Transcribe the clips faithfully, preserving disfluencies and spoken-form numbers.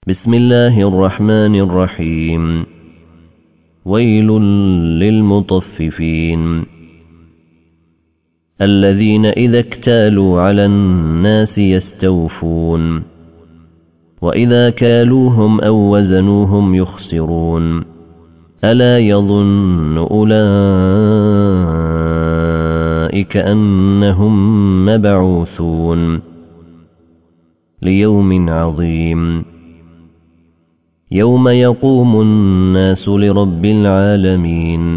بسم الله الرحمن الرحيم. ويل للمطففين الذين إذا اكتالوا على الناس يستوفون وإذا كالوهم أو وزنوهم يخسرون ألا يظن أولئك أنهم مبعوثون ليوم عظيم يوم يقوم الناس لرب العالمين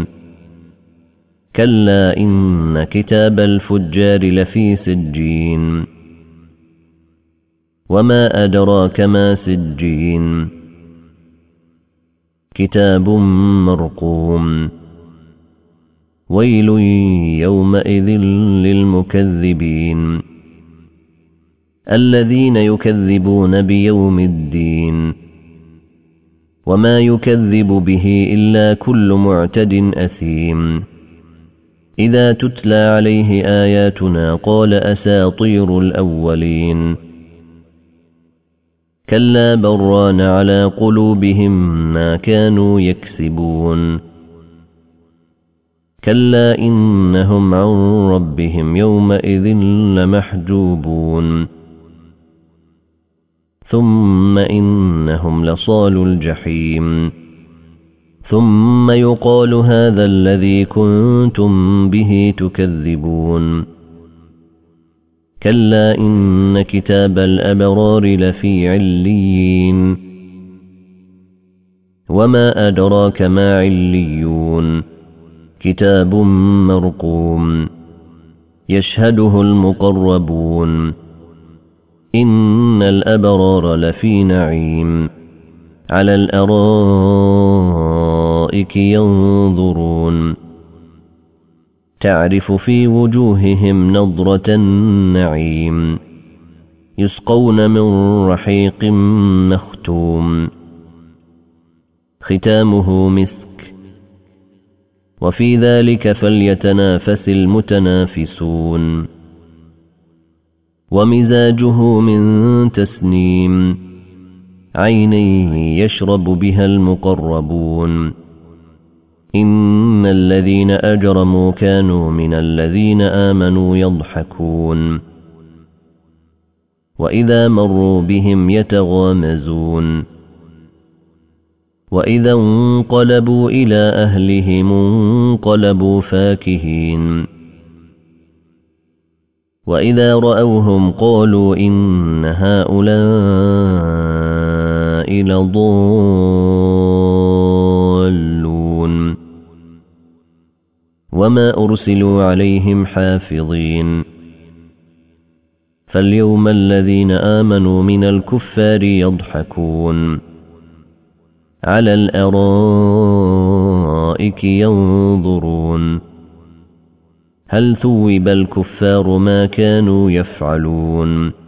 كلا إن كتاب الفجار لفي سجين وما أدراك ما سجين كتاب مرقوم ويل يومئذ للمكذبين الذين يكذبون بيوم الدين وما يكذب به إلا كل معتد أثيم إذا تتلى عليه آياتنا قال أساطير الأولين كلا بران على قلوبهم ما كانوا يكسبون كلا إنهم عن ربهم يومئذ لمحجوبون ثم إنهم لصالوا الجحيم ثم يقال هذا الذي كنتم به تكذبون كلا إن كتاب الأبرار لفي عليين وما أدراك ما عليون كتاب مرقوم يشهده المقربون إن الأبرار لفي نعيم على الأرائك ينظرون تعرف في وجوههم نضرة النعيم يسقون من رحيق مختوم ختامه مسك وفي ذلك فليتنافس المتنافسون ومزاجه من تسنيم عيني يشرب بها المقربون إن الذين أجرموا كانوا من الذين آمنوا يضحكون وإذا مروا بهم يتغامزون وإذا انقلبوا إلى أهلهم انقلبوا فاكهين وإذا رأوهم قالوا إن هؤلاء لضالون وما أرسلوا عليهم حافظين فاليوم الذين آمنوا من الكفار يضحكون على الأرائك ينظرون هل ثوب الكفار ما كانوا يفعلون